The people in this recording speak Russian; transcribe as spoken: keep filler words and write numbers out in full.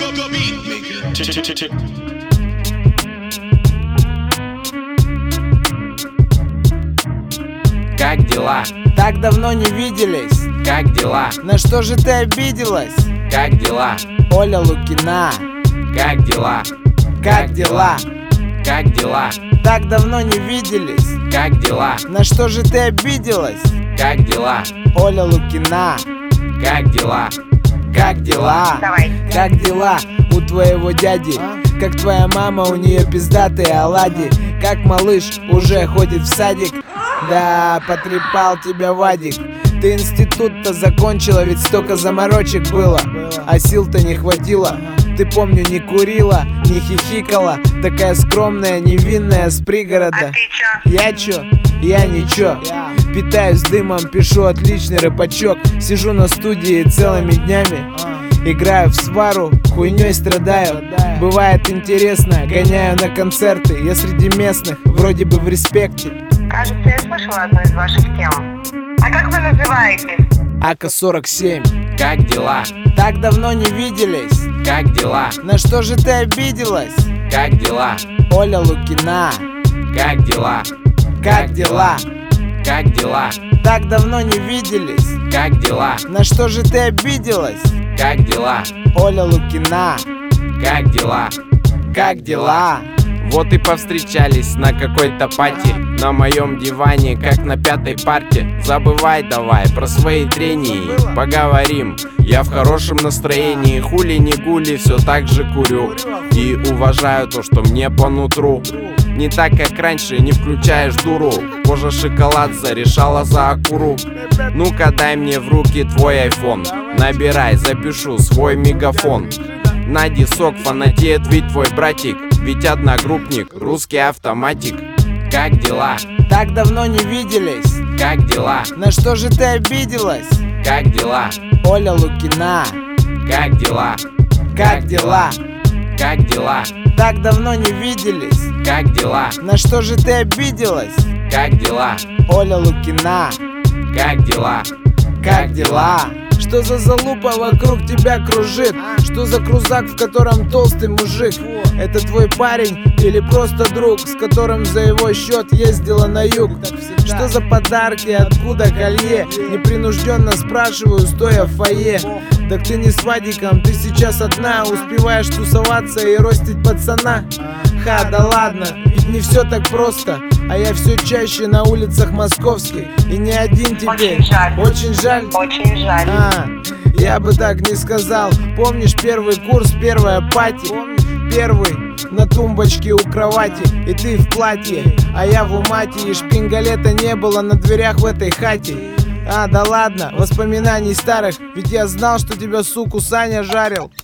Как дела? Так давно не виделись. Как дела? На что же ты обиделась? Как дела? Оля Лукина. Как дела? Как дела? Как дела? Так давно не виделись. Как дела? На что же ты обиделась? Как дела? Оля Лукина. Как дела? Как дела? Давай. Как дела у твоего дяди? Как твоя мама, у нее пиздатые оладьи. Как малыш уже ходит в садик. Да, потрепал тебя Вадик. Ты институт-то закончила, ведь столько заморочек было, а сил-то не хватило. Ты, помню, не курила, не хихикала. Такая скромная, невинная, с пригорода. А ты чё? Я чё? Я ничего. Питаюсь дымом, пишу отличный рэпачок. Сижу на студии целыми днями, играю в свару, хуйней страдаю. Бывает интересно, гоняю на концерты. Я среди местных, вроде бы в респекте. Кажется, я слышала одну из ваших тем. А как вы называетесь? АК сорок семь. Как дела? Так давно не виделись. Как дела? На что же ты обиделась? Как дела? Оля Лукина. Как дела? Как дела? Как дела? Так давно не виделись. Как дела? На что же ты обиделась? Как дела? Оля Лукина. Как дела? Как дела? Вот и повстречались на какой-то пати, на моем диване, как на пятой парте. Забывай давай про свои трения, поговорим. Я в хорошем настроении, хули не гули, все так же курю. И уважаю то, что мне по нутру. Не так, как раньше, не включаешь дуру. Кожа шоколад зарешала за акуру. Ну-ка дай мне в руки твой айфон. Набирай, запишу свой мегафон. На дисок фанатеет ведь твой братик, ведь одногруппник, русский автоматик. Как дела? Так давно не виделись. Как дела? На что же ты обиделась? Как дела? Оля Лукина. Как дела? Как дела? Как дела? Так давно не виделись. Как дела? На что же ты обиделась? Как дела? Оля Лукина. Как дела? Как дела? Что за залупа вокруг тебя кружит? Что за крузак, в котором толстый мужик? Это твой парень или просто друг, с которым за его счет ездила на юг? Что за подарки, откуда колье? Непринужденно спрашиваю, стоя в фойе. Так ты не с Вадиком, ты сейчас одна. Успеваешь тусоваться и ростить пацана. Ха, да ладно, ведь не все так просто. А я все чаще на улицах московских. И не один тебе. Очень жаль. Очень жаль. Очень жаль. А, я бы так не сказал. Помнишь первый курс, первая пати? Первый на тумбочке у кровати, и ты в платье, а я в умате. И шпингалета не было на дверях в этой хате. А, да ладно, воспоминаний старых, ведь я знал, что тебя, суку, Саня жарил.